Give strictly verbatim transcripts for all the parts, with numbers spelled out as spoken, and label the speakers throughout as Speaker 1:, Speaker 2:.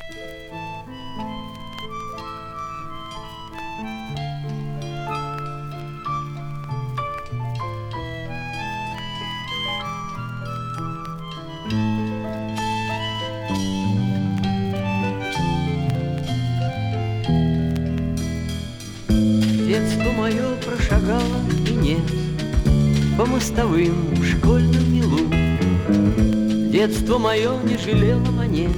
Speaker 1: Детство мое прошагало и нет по мостовым в школьном милу. Детство мое не жалело монет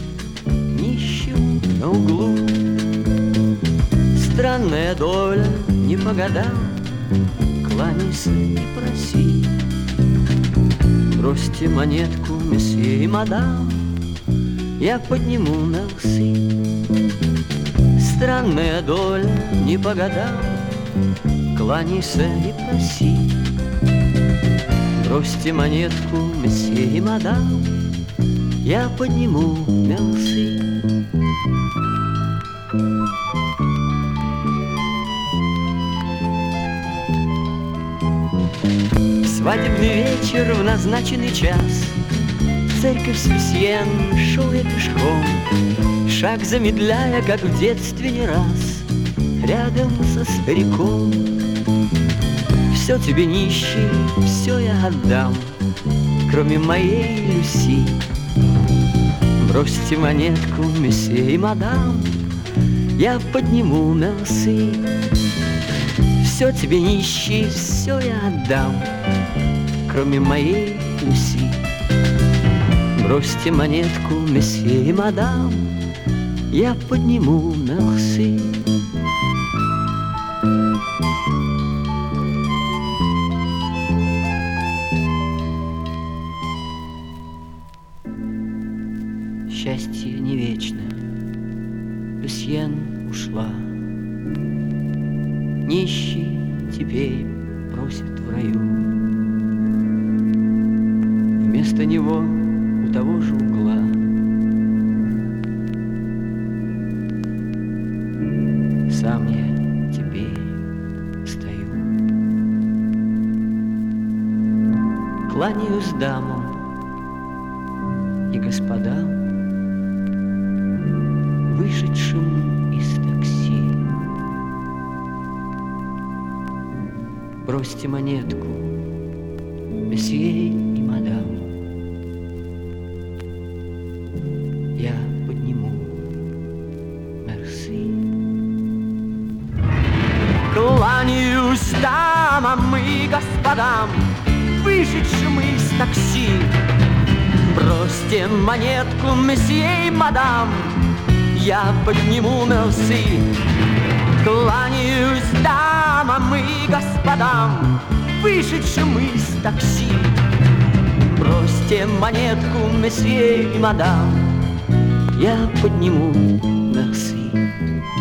Speaker 1: нищим на углу. Странная доля не по годам, кланяйся и проси. Бросьте монетку, месье и мадам, я подниму мерси. Странная доля не по годам, кланяйся и проси. Бросьте монетку, месье и мадам, я подниму мерси. Свадебный вечер в назначенный час, в церковь Свясьен шел я пешком, шаг замедляя, как в детстве не раз, рядом со стариком. Все тебе, нищий, все я отдам, кроме моей Люси. Бросьте монетку, месье и мадам, я подниму мерси. Все тебе, нищий, все я отдам, кроме моей Люси. Бросьте монетку, месье и мадам, я подниму мерси. Счастье не вечно, Люсьен ушла. Нищий теперь просит в раю. Вместо него у того же угла сам я теперь стою. Кланяюсь дамам и господам, вышедшим из такси. Бросьте монетку, месье и мадам, я подниму мерси. Кланяюсь дамам и господам, вышедшим из такси. Бросьте монетку, месье и мадам, я подниму мерси. Кланяюсь дамам и господам, вышедшим из такси. Бросьте монетку, месье и мадам, я подниму мерси.